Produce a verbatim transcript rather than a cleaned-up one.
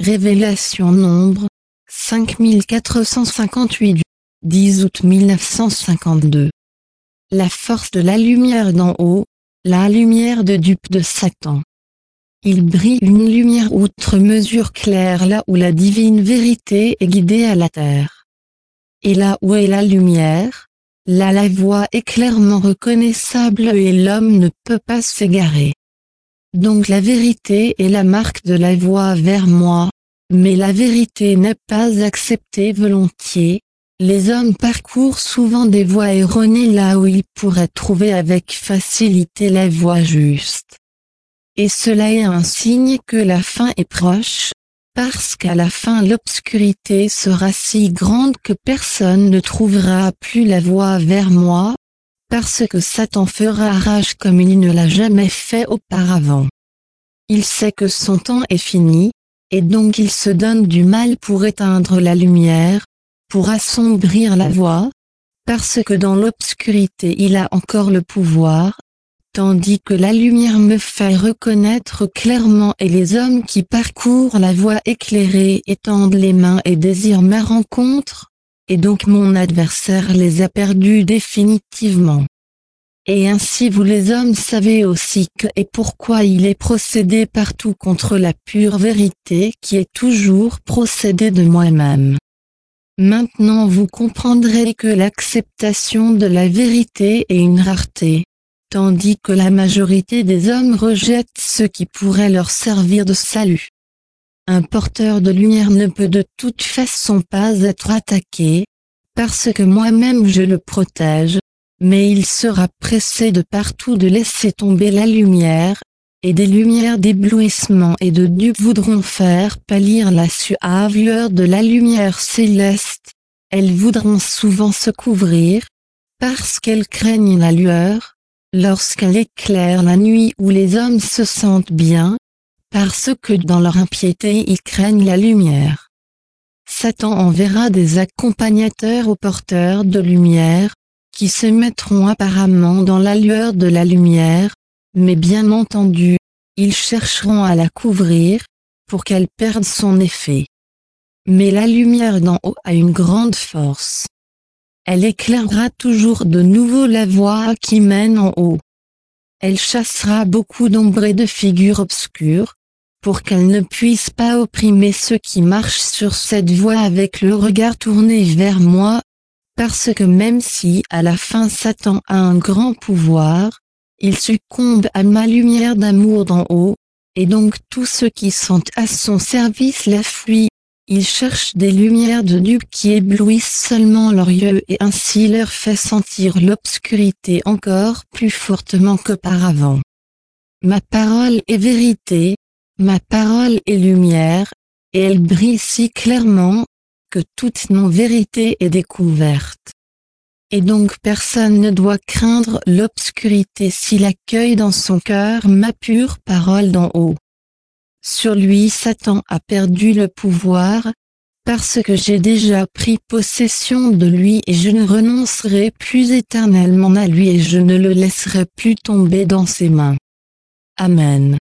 Révélation Nombre, cinq mille quatre cent cinquante-huit du dix août mille neuf cent cinquante-deux. La force de la lumière d'en haut, la lumière de dupe de Satan. Il brille une lumière outre mesure claire là où la divine vérité est guidée à la terre. Et là où est la lumière, là la voie est clairement reconnaissable et l'homme ne peut pas s'égarer. Donc la vérité est la marque de la voie vers moi, mais la vérité n'est pas acceptée volontiers. Les hommes parcourent souvent des voies erronées là où ils pourraient trouver avec facilité la voie juste. Et cela est un signe que la fin est proche, parce qu'à la fin l'obscurité sera si grande que personne ne trouvera plus la voie vers moi, parce que Satan fera rage comme il ne l'a jamais fait auparavant. Il sait que son temps est fini, et donc il se donne du mal pour éteindre la lumière, pour assombrir la voie, parce que dans l'obscurité il a encore le pouvoir, tandis que la lumière me fait reconnaître clairement et les hommes qui parcourent la voie éclairée étendent les mains et désirent ma rencontre, et donc mon adversaire les a perdus définitivement. Et ainsi vous les hommes savez aussi que et pourquoi il est procédé partout contre la pure vérité qui est toujours procédé de moi-même. Maintenant vous comprendrez que l'acceptation de la vérité est une rareté, tandis que la majorité des hommes rejettent ce qui pourrait leur servir de salut. Un porteur de lumière ne peut de toute façon pas être attaqué, parce que moi-même je le protège, mais il sera pressé de partout de laisser tomber la lumière, et des lumières d'éblouissement et de dupe voudront faire pâlir la suave lueur de la lumière céleste. Elles voudront souvent se couvrir, parce qu'elles craignent la lueur, lorsqu'elle éclaire la nuit où les hommes se sentent bien, parce que dans leur impiété ils craignent la lumière. Satan enverra des accompagnateurs aux porteurs de lumière, qui se mettront apparemment dans la lueur de la lumière, mais bien entendu, ils chercheront à la couvrir, pour qu'elle perde son effet. Mais la lumière d'en haut a une grande force. Elle éclairera toujours de nouveau la voie qui mène en haut. Elle chassera beaucoup d'ombres et de figures obscures, pour qu'elle ne puisse pas opprimer ceux qui marchent sur cette voie avec le regard tourné vers moi, parce que même si à la fin Satan a un grand pouvoir, il succombe à ma lumière d'amour d'en haut, et donc tous ceux qui sont à son service la fuient. Il cherche des lumières de dupe qui éblouissent seulement leurs yeux et ainsi leur fait sentir l'obscurité encore plus fortement qu'auparavant. Ma parole est vérité, ma parole est lumière, et elle brille si clairement, que toute non-vérité est découverte. Et donc personne ne doit craindre l'obscurité s'il accueille dans son cœur ma pure parole d'en haut. Sur lui Satan a perdu le pouvoir, parce que j'ai déjà pris possession de lui et je ne renoncerai plus éternellement à lui et je ne le laisserai plus tomber dans ses mains. Amen.